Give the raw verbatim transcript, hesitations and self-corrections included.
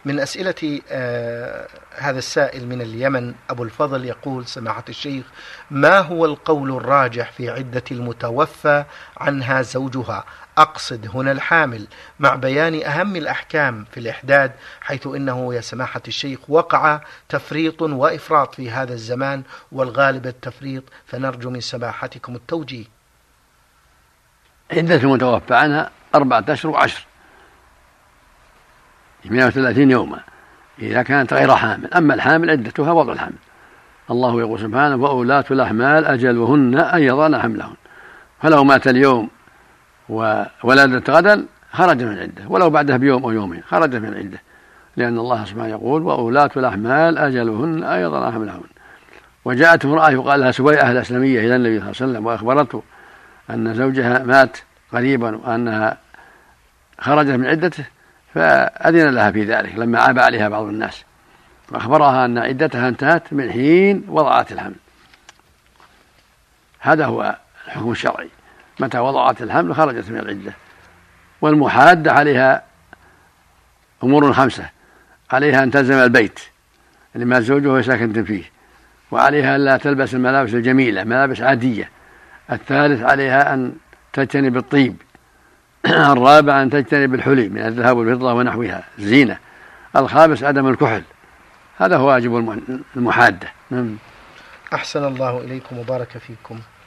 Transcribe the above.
من أسئلة آه هذا السائل من اليمن أبو الفضل يقول: سماحة الشيخ، ما هو القول الراجح في عدة المتوفى عنها زوجها؟ أقصد هنا الحامل، مع بيان أهم الأحكام في الإحداد، حيث إنه يا سماحة الشيخ وقع تفريط وإفراط في هذا الزمان، والغالب التفريط، فنرجو من سماحتكم التوجيه. عدة المتوفى عنها أربعة أشهر وعشر، مئة وثلاثين يوما إذا كانت غير حامل. أما الحامل عدتها وضع الحمل. الله يقول سبحانه: وأولاة الأحمال أجلهن أن يضعن حملهن. فلو مات اليوم وولدت غدا خرج من العدة، ولو بعدها بيوم أو يومين خرج من العدة، لأن الله سبحانه يقول: وأولاة الأحمال أجلهن أن يضعن حملهن. وجاءت امرأة يقال لها سويعة الأسلمية إلى النبي صلى الله عليه وسلم وأخبرته أن زوجها مات قريبا وأنها خرجت من عدته، فأذن لها في ذلك لما عاب عليها بعض الناس، وأخبرها أن عدتها انتهت من حين وضعت الحمل. هذا هو الحكم الشرعي، متى وضعت الحمل خرجت من العدة. والمحادة عليها أمور خمسة: عليها أن تلزم البيت اللي مات زوجها وهي ساكنة فيه، وعليها أن لا تلبس الملابس الجميلة، ملابس عادية. الثالث عليها أن تجتنب الطيب. الرابع أن تجتنب الحلي من الذهب والفضة ونحوها زينة. الخامس عدم الكحل. هذا هو واجب المحادة. أحسن الله إليكم وبارك فيكم.